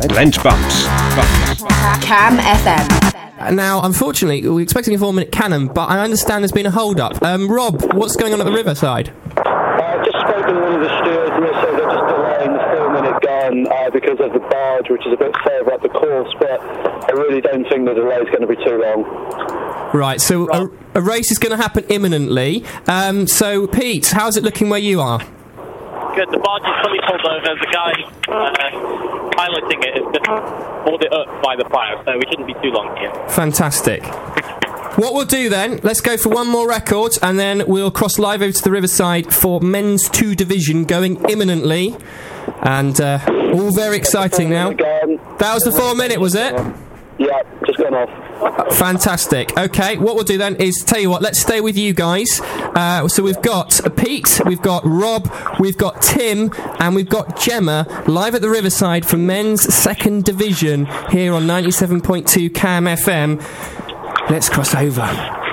Lent Bumps. Cam FM. Now, unfortunately, we're expecting a 4-minute cannon, but I understand there's been a hold-up. Rob, what's going on at the Riverside? I've just spoken to one of the stewards, and they said they're just delaying the 4-minute gun because of the barge, which is a bit further up the course, but I really don't think the delay is going to be too long. Right, so a race is going to happen imminently. So, Pete, how's it looking where you are? Good, the barge is fully pulled over. The guy piloting it has just pulled it up by the plough, so we shouldn't be too long here. Fantastic. What we'll do then, let's go for one more record, and then we'll cross live over to the Riverside for Men's 2 Division going imminently. And all very exciting now. That was the 4-minute, was it? Yeah, just gone off. Fantastic. Okay, what we'll do then is, tell you what, let's stay with you guys. So we've got Pete, we've got Rob, we've got Tim, and we've got Gemma live at the Riverside for Men's 2nd Division here on 97.2 Cam FM. Let's cross over.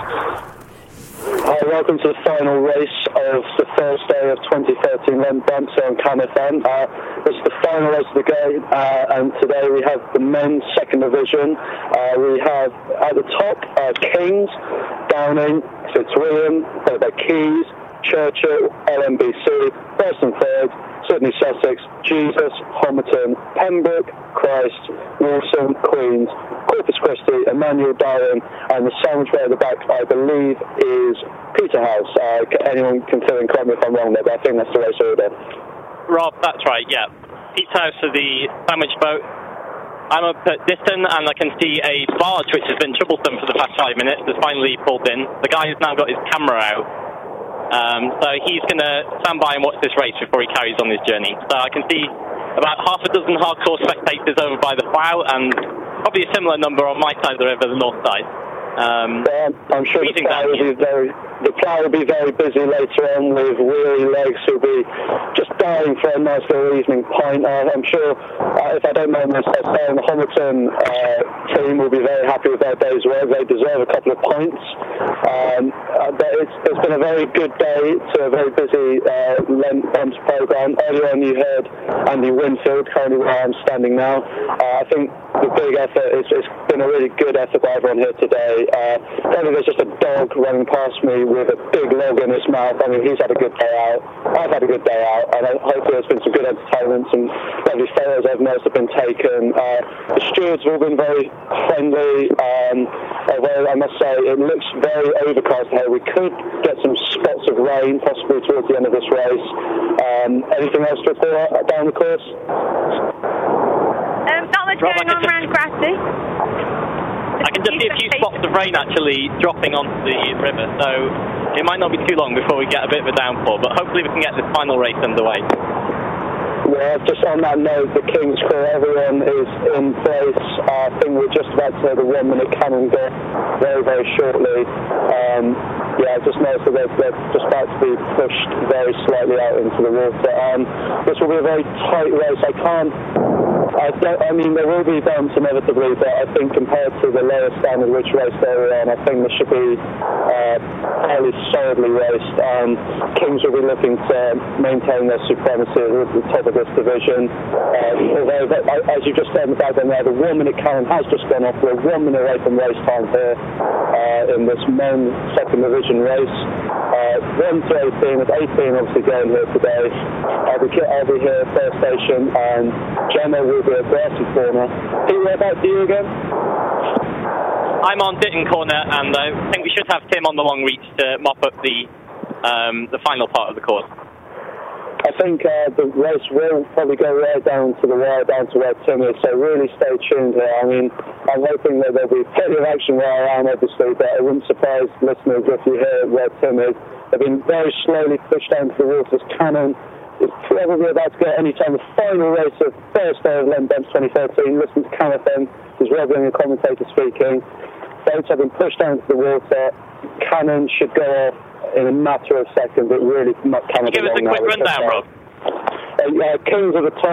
Hi, welcome to the final race of the first day of 2013 Lent Bumps on Cam FM. This is the final race of the game, and today we have the men's 2nd division. We have at the top Kings, Downing, Fitzwilliam, followed by Keys, Churchill, LMBC, Preston Third, Sydney Sussex, Jesus, Homerton, Pembroke, Christ, Walsall, Queens, Corpus Christi, Emmanuel, Darwin, and the sandwich way at the back, I believe, is Peterhouse. Anyone can fill in, correct me if I'm wrong there, but I think that's the race order. Rob, that's right, yeah. Peterhouse for the sandwich boat. I'm up at Diston, and I can see a barge which has been troublesome for the past 5 minutes has finally pulled in. The guy has now got his camera out. So he's going to stand by and watch this race before he carries on his journey. So I can see about half a dozen hardcore spectators over by the plough, and probably a similar number on my side of the river, the north side. I'm sure the plough will be very busy later on with weary legs who'll be just dying for a nice little evening pint. I'm sure, if I don't mind myself saying, the Homerton team will be very happy with their day's work. They deserve a couple of pints. But it's been a very good day to a very busy Lent Bumps programme. Earlier on you heard Andy Winfield, currently where I'm standing now. I think the big effort, it's been a really good effort by everyone here today. Only there's just a dog running past me with a big log in his mouth. I mean, he's had a good day out. I've had a good day out, and hopefully there's been some good entertainment, some lovely photos I've noticed have been taken. The stewards have all been very friendly, although I must say it looks very overcast here. We could get some spots of rain possibly towards the end of this race. Anything else to report down the course? Not much going on around Grassley. I can just see a few spots of rain actually dropping onto the river, so it might not be too long before we get a bit of a downpour, but hopefully we can get this final race underway. Yeah, just on that note, the King's crew, everyone is in place. I think we're just about to hear the 1-minute cannon go very, very shortly. I just noticed that they're just about to be pushed very slightly out into the water. This will be a very tight race. I mean, there will be bumps inevitably, but I think compared to the lower standard which race they were on, I think this should be fairly solidly raced. Kings will be looking to maintain their supremacy at the top of this division. Although, as you just said in the background there, the 1-minute cannon has just gone off. We're 1 minute away from race time here in this men's 2nd division race. 1 to 18, with 18 obviously going here today. I'll be here first station, and Gemma will be at Grassy Corner. Pete, whereabouts are you again? I'm on Ditton Corner, and I think we should have Tim on the long reach to mop up the final part of the course. I think the race will probably go right down to the wire, down to where Tim is, so really stay tuned here. I mean, I'm hoping that there'll be plenty of action where I am, obviously, but it wouldn't surprise listeners if you hear where Tim is. They've been very slowly pushed down to the water. This cannon is probably about to get any time. The final race of first day of Lent Bumps 2013. Listen to Cam FM. There's Rob and the commentator speaking. Boats have been pushed down to the water. Cannon should go off in a matter of seconds. It really cannot be long now. Give us a quick rundown, Rob. Kings at the top,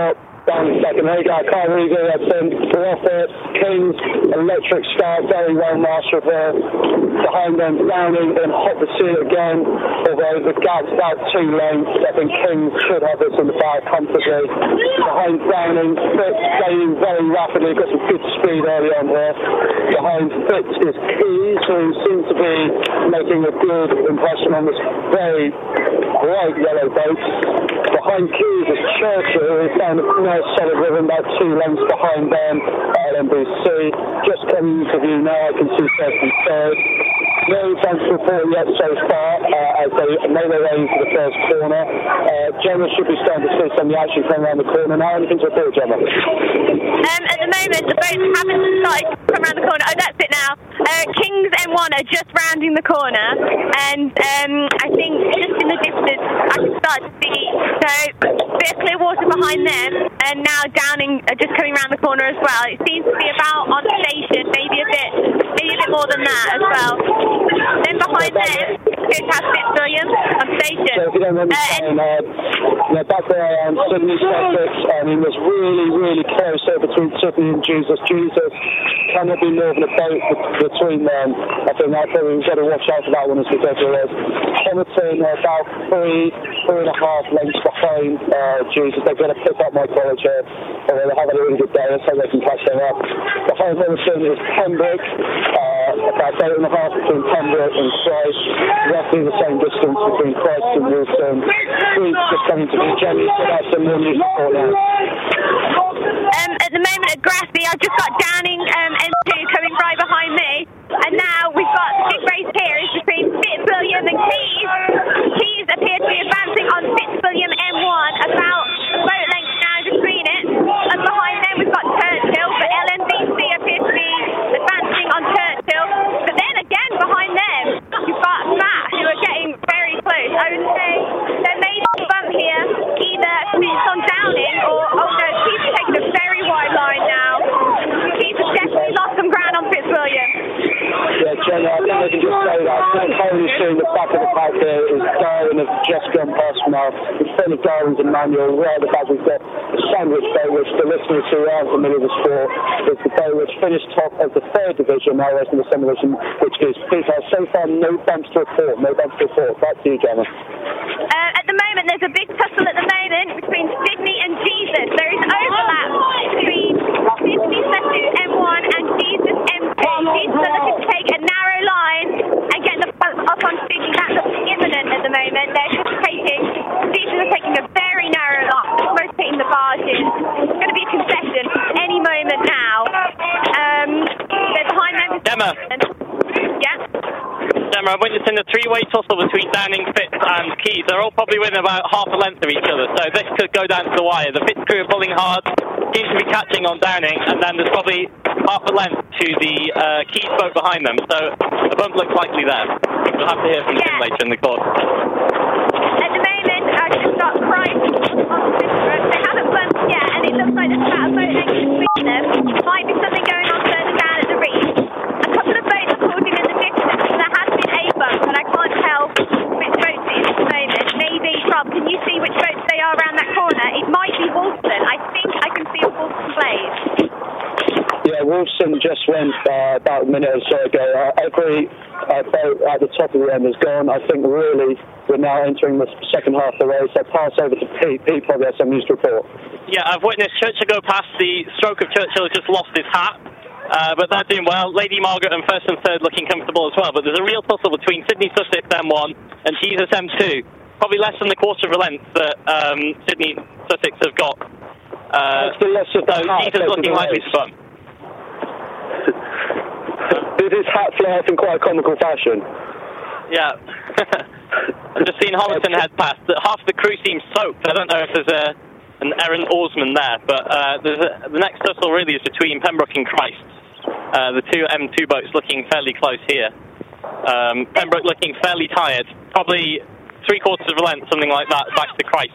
down in second. There you go, Carl Regan, that's we're off it. Kings, electric start, very well marshaled there. Behind them, Downing in hot pursuit again, although the gap's about 2 lengths. I think Kings should have this in the bag comfortably. Behind Downing, Fitz gaining very rapidly, got some good speed early on there. Behind Fitz is Keys, who seems to be making a good impression on this very bright yellow boat. Behind Keys is Churchill, who found a nice solid rhythm, about 2 lengths behind them at LMBC. Just coming into view now, I can see first and third. No chance to report yet so far, as they made their way into the first corner. Gemma should be starting to see some of the action coming around the corner now. Anything to report, Gemma? At the moment, the boats haven't started to come around the corner. Oh, that's it now. Kings M1 are just rounding the corner, and I think just in the distance, I can start to see a bit of clear water behind them, and now Downing are just coming around the corner as well. It seems to be about on station, maybe a bit more than that as well. Then behind them, Good House Fitzwilliam on station. So if you don't understand, back where I am, Sydney Sussex, it was really, really close there between Sydney and Jesus. Jesus cannot be more than a boat between them. I think that's why we've got to watch out for that one as we go through this. Hamilton about 3.5 lengths behind Jesus. They've got to pick up my college here. They're having a really good day, so they can catch them up. Behind Hamilton is Pembroke, about 8.5 between Pembroke and Christ. Roughly the same distance between Christ and Wilson. Creek just coming to be Jenny, so that's some more news report now. At the moment at Grassy, I've just got Downing M2 coming right behind me, and now we've got the big race here is between Fitzwilliam and Keys. Keys appear to be advancing on Fitzwilliam M1, about a boat length now between it, and behind them we've got Churchill, but LMBC appears to be advancing on Churchill, but then again behind them you've got Matt, who are getting very close. There may be a bump here, either Fitz on Downing, or Keys is taking a very wide line now. Keys has definitely lost some ground on Fitzwilliam. Yeah, Jenny, I think I can just say that. I think currently seeing the back of the pack here is Darwin has just gone past now. In front of Darwin's and Manuel, right at the back we've got the Sandwich boat, which the listeners who aren't familiar with the sport, is the boat which finished top of the 3rd division, now racing the 2nd division, which gives Peter so far no bumps to report. Back to you, Gemma. At the moment, there's a big tussle at the moment between Sydney and Jesus. There is overlap between Sydney Sussex M1 and Jesus M2. Jesus are looking to take a narrow line and get the bump up on Sydney. That looks imminent at the moment. Jesus are taking a very narrow line, almost hitting the barges. It's going to be a concession any moment now. They're behind them. Gemma. Yeah? Gemma, I'm witnessing a 3-way tussle between Downing, Fitz and Keys. They're all probably within about half a length of each other, so this could go down to the wire. The Fitz crew are pulling hard, seems to be catching on Downing, and then there's probably half a length to the Keys boat behind them, so the bump looks likely there. We'll have to hear from him later in the course. At the moment, just got Christ on this road. They haven't bumped yet, and it looks like there's about a boat length between them. Might be something going on further down at the reef. A couple of boats are caught in the distance. There has been a bump, but I can't tell which boats it is at the moment. Maybe, Rob, can you see which boats they are around that corner? It might be Wolfson. I think I can see a Wolfson Blaze. Yeah, Wolfson just went about a minute or so ago. Every boat at the top of the end is gone. I think really we're now entering the second half of the race. I'll pass over to Pete. Pete probably has some news to report. Yeah, I've witnessed Churchill go past. The stroke of Churchill has just lost his hat. But they're doing well. Lady Margaret and first and third looking comfortable as well. But there's a real tussle between Sydney Sussex M1 and Jesus M2. Probably less than the quarter of a length that Sydney Sussex have got. So Jesus looking likely to bump. Did his hat fly off in quite a comical fashion? Yeah. I've just seen Holliston head past. Half the crew seems soaked. I don't know if there's an errant oarsman there, but the next tussle really is between Pembroke and Christ. The two M2 boats looking fairly close here. Pembroke looking fairly tired. Probably 3/4 of a length, something like that, back to Christ.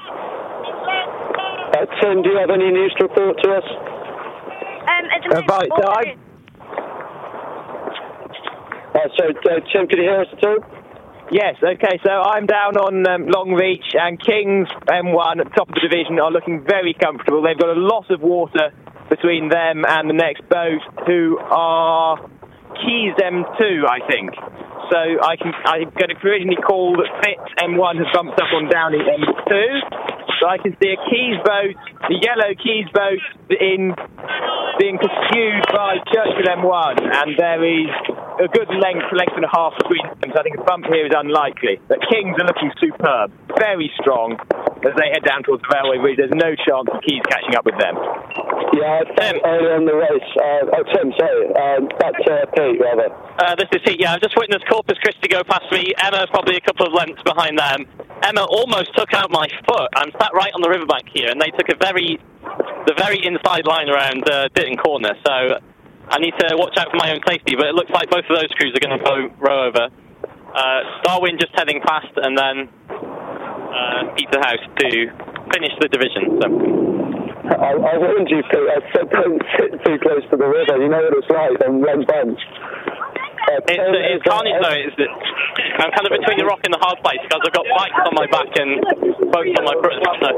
Tim, do you have any news to report to us? At the moment, So, Tim, can you hear us at all? Yes, okay, so I'm down on Longreach, and Kings M1 at the top of the division are looking very comfortable. They've got a lot of water between them and the next boat, who are Keys M2, I think. So I'm going to provisionally call that Fitz M1 has bumped up on Downing M2. So I can see a Keys boat, the yellow Keys boat, being pursued by Churchill M1, and there is a good length and a half between them, so I think a bump here is unlikely. But Kings are looking superb, very strong, as they head down towards the railway bridge. There's no chance of Keys catching up with them. Yeah, Tim. Earlier in the race. Tim, sorry. That's Pete, rather. This is Pete, yeah. I've just witnessed Corpus Christi go past me. Emma's probably a couple of lengths behind them. Emma almost took out my foot. I'm sat right on the riverbank here, and they took the very inside line around Ditton Corner, so I need to watch out for my own safety, but it looks like both of those crews are going to go row over. Darwin just heading past, and then Peterhouse to finish the division. So. I warned you, Pete. I said don't sit too close to the river. You know what it's like on Len Bunch. It's carnage though. I'm kind of between the rock and the hard place because I've got bikes on my back and boats on my front. So.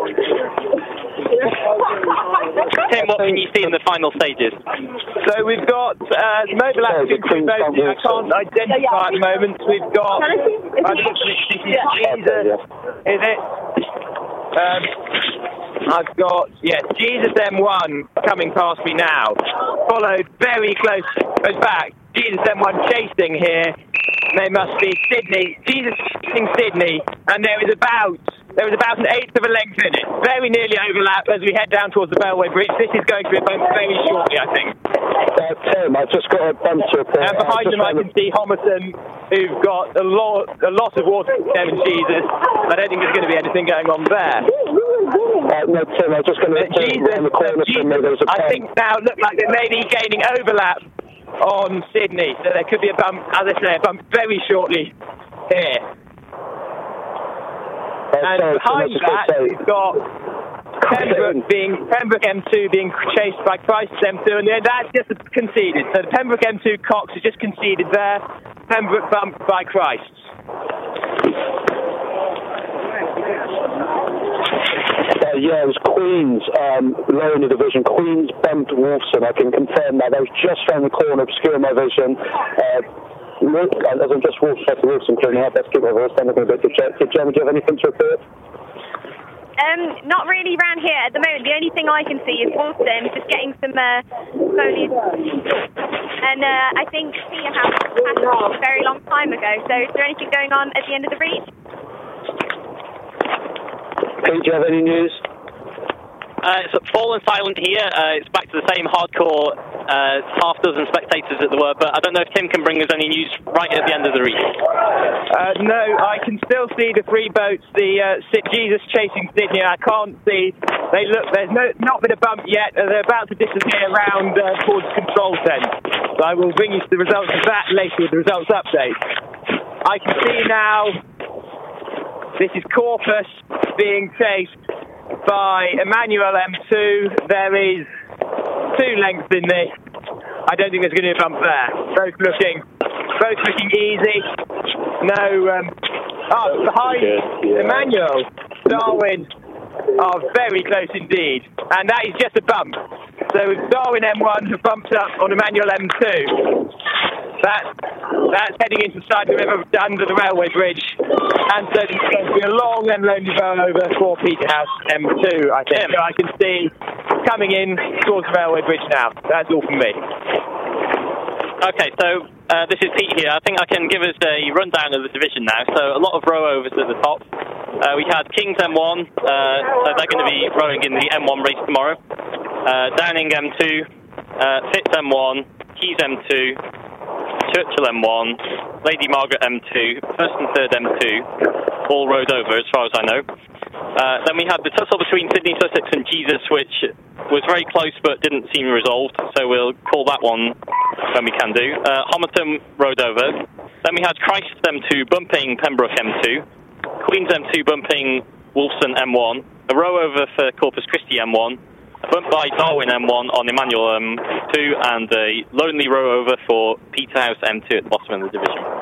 Tim, what can you see in the final stages? So we've got mobile active crew boats I can't identify at the moment. We've got Jesus, is it? I've got, Jesus M1 coming past me now, followed very close back. Jesus M1 chasing here. They must be Sydney. Jesus chasing Sydney, and there is about an eighth of a length in it. Very nearly overlap as we head down towards the Bellway Bridge. This is going to be a bump very shortly, I think. Tim, I've just got a bump to report. And behind them I can see Homerton, who've got a lot of water for them and Jesus. I don't think there's going to be anything going on there. No, Tim, I'm just going to Jesus, I think now look like they may be gaining overlap on Sydney, so there could be a bump, as I say, a bump very shortly here. And behind that, we've got Pembroke M2 being chased by Christ's M2, and that's just conceded. So the Pembroke M2 Cox is just conceded there. Pembroke bumped by Christ. Yeah, it was Queen's lower in the division. Queen's bumped Wolfson. I can confirm that. That was just around the corner, obscuring my vision. As I'm just walking past Wolfson clearing out, let's keep my voice down a bit to check. Did Gemma, do you have anything to report? Not really around here at the moment. The only thing I can see is Wolfson just getting some foliage. And I think Peterhouse passed a very long time ago. So is there anything going on at the end of the reach? Pete, do you have any news? It's fallen silent here. It's back to the same hardcore half dozen spectators that there were, but I don't know if Tim can bring us any news right at the end of the reach. No, I can still see the three boats, the Jesus chasing Sydney. I can't see. There's not been a bump yet. They're about to disappear around towards control tent. So I will bring you the results of that later with the results update. I can see now. This is Corpus being chased by Emmanuel M2. There is 2 lengths in this. I don't think there's going to be a bump there. Both looking easy. No. Behind Emmanuel, Darwin are very close indeed, and that is just a bump. So Darwin M1 have bumped up on Emmanuel M2. That's heading into the side of the river under the railway bridge, and so it's going to be a long and lonely row over for Peterhouse M2, I think. So I can see coming in towards the railway bridge now. That's all from me. Okay, so this is Pete here. I think I can give us a rundown of the division now. So a lot of row overs at the top. We had Kings M1, so they're going to be rowing in the M1 race tomorrow. Downing M2, Fitz M1, Keys M2, Churchill M1, Lady Margaret M2, First and Third M2, all rowed over as far as I know. Then we had the tussle between Sydney Sussex and Jesus, which was very close but didn't seem resolved, so we'll call that one when we can do. Homerton rowed over. Then we had Christ M2 bumping Pembroke M2, Queen's M2 bumping Wolfson M1, a row over for Corpus Christi M1, a bump by Darwin M1 on Emmanuel M2, and a lonely row over for Peterhouse M2 at the bottom of the division.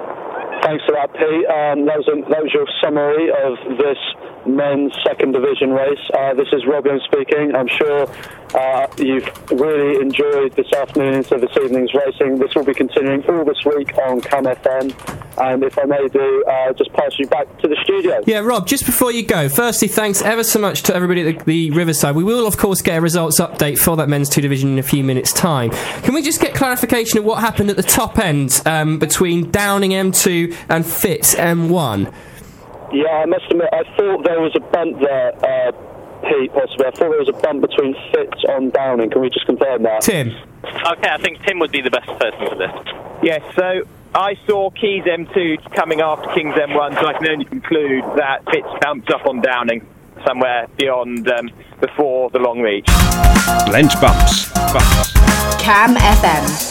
Thanks for that, Pete. That was your summary of this men's second division race. This is Robin speaking. I'm sure you've really enjoyed this afternoon's and this evening's racing. This will be continuing all this week on Cam FM. And if I may do, just pass you back to the studio. Yeah, Rob, just before you go, firstly, thanks ever so much to everybody at the Riverside. We will, of course, get a results update for that men's 2 division in a few minutes' time. Can we just get clarification of what happened at the top end between Downing M2 and Fitz M1? Yeah, I must admit, I thought there was a bump there, Pete, possibly. I thought there was a bump between Fitz on Downing. Can we just confirm that? Tim? Okay, I think Tim would be the best person for this. Yes, so I saw Keys M2 coming after Kings M1, so I can only conclude that Fitz bounced up on Downing somewhere beyond, before the long reach. Lent bumps. Cam FM.